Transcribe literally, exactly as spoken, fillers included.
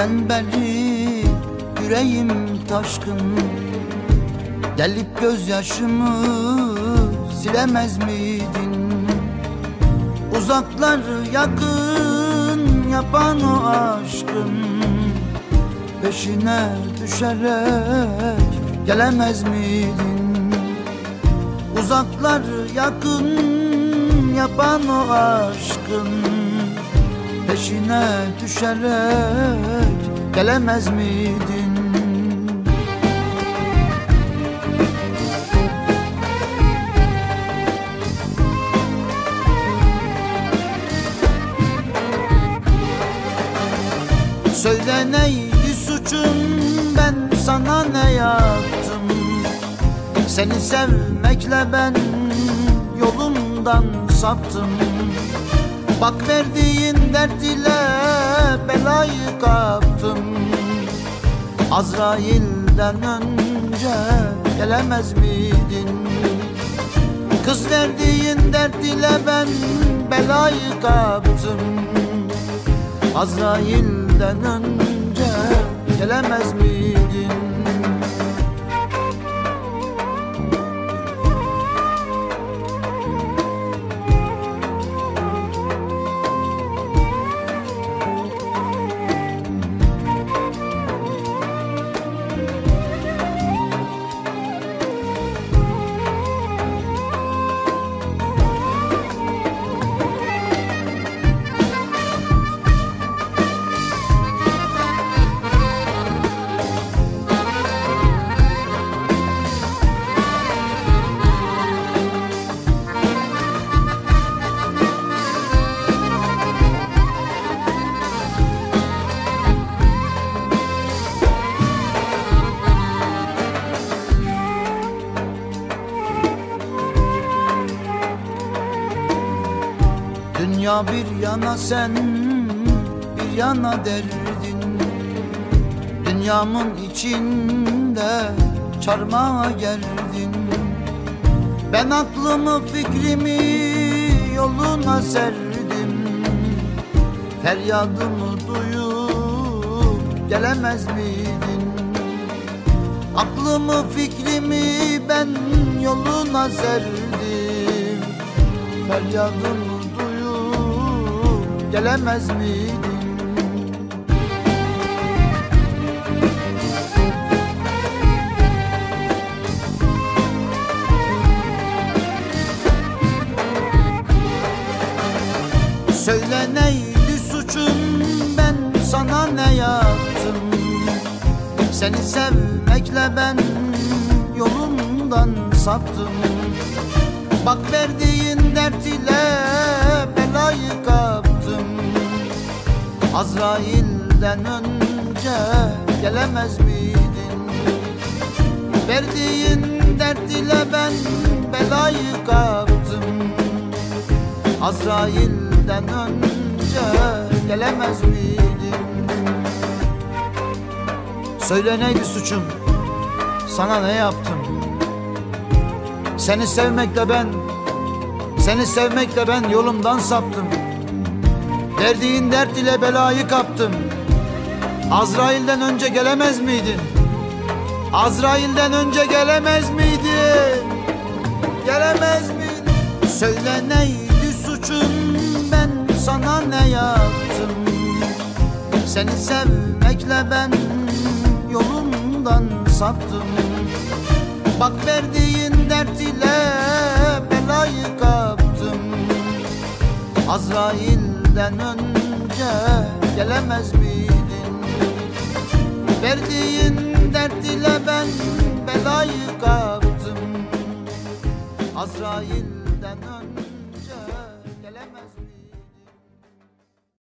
Dünden beri yüreğim taşkın, gelip gözyaşımı silemez miydin? Uzakları yakın yapan o aşkın peşine düşerek gelemez miydin? Uzakları yakın yapan o aşkın peşine düşerek gelemez miydin? Söyle neydi suçum, ben sana ne yaptım? Seni sevmekle ben yolumdan saptım. Bak verdiğin dert ile belayı kaptım. Azrail'den önce gelemez miydin? Kız verdiğin dert ile ben belayı kaptım. Azrail'den önce gelemez miydin? Dünya bir yana sen, bir yana derdin. Dünyamın içinde çarmıha gerdin. Ben aklımı fikrimi yoluna serdim. Feryadımı duyup gelemez miydin? Aklımı fikrimi ben yoluna serdim. Feryadımı gelemez miydin? Söyle neydi suçum, ben sana ne yaptım? Seni sevmekle ben yolumdan saptım. Bak verdiğin dert ile belayı kaptım. Azrail'den önce gelemez miydin? Verdiğin dert ile ben belayı kaptım. Azrail'den önce gelemez miydin? Söyle neydi suçum, sana ne yaptım? Seni sevmekle ben, seni sevmekle ben yolumdan saptım. Verdiğin dert ile belayı kaptım. Azrail'den önce gelemez miydin? Azrail'den önce gelemez miydin? Gelemez miydin? Söyle neydi suçum, ben sana ne yaptım? Seni sevmekle ben yolumdan saptım. Bak verdiğin dert ile belayı kaptım. Azrail'den önce gelemez miydin? Verdiğin dert ile ben belayı kaptım. Azrail'den önce